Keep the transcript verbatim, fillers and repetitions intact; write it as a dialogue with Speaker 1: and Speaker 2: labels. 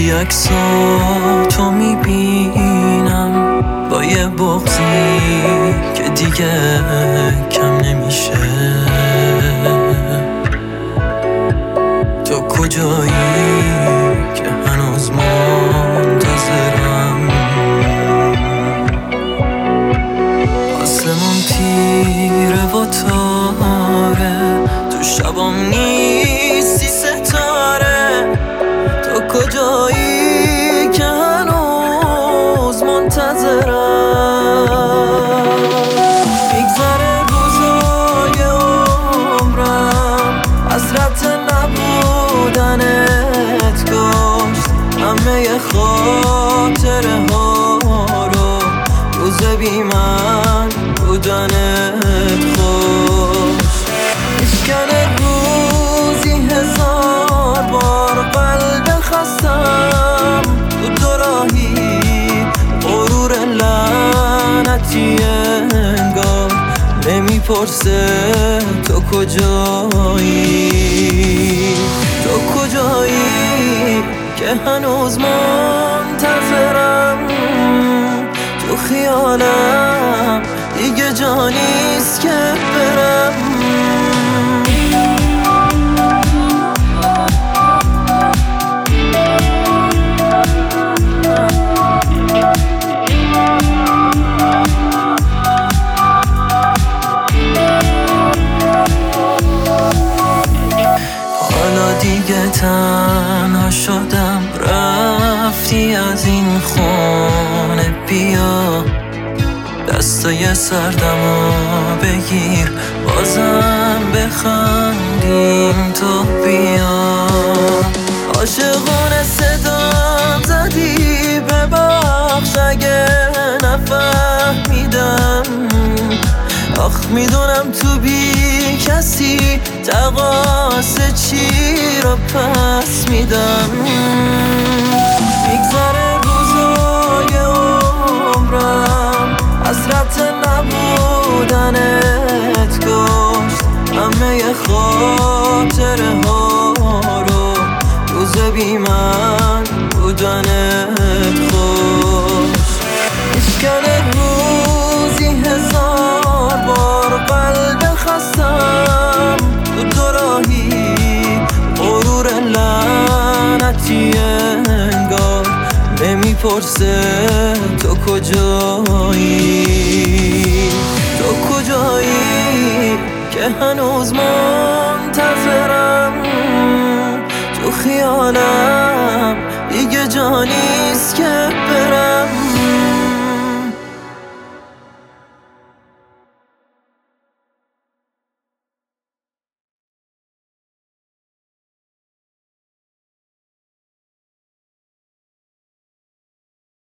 Speaker 1: وقتی عکساتو میبینم با یه بغضی که دیگه کم نمیشه، تو کجایی که هنوز منتظرم؟ آسمون تیره و تاره، تو شبام نیستی ستاره، تو کجایی که هنوز منتظرم؟ میگذره روزای عمرم، حسرت نبودنت کشت همه خاطره ها رو، روز بی من بودنت خوش. اشکن روزی هزار بار قلب خستم، تو دوراهی غرور لعنتی انگار نمیپرسه تو کجایی، تو کجایی که هنوز منتظرم؟ تو خیالم دیگه جا نیست که برم. حالا دیگه تنها شدم، رفتی از این خونه، بیا دستای سردمو بگیر، بازم بخندیم، تو بیا. عاشقانه صدام زدی، ببخش اگه نفهمیدم، آخ میدونم تو بی کسی تقاصه چی رو پس میدم. میگذره روزای عمرم، حسرت نبودنت کشت همه خاطره ها رو، روز بی من بودنت خوش. اشکن روزی هزار بار قلب خستم، تو دوراهی غرور لعنتی انگار نمیپرسه تو کجایی، تو کجایی که هنوز منتظرم؟ تو خیالم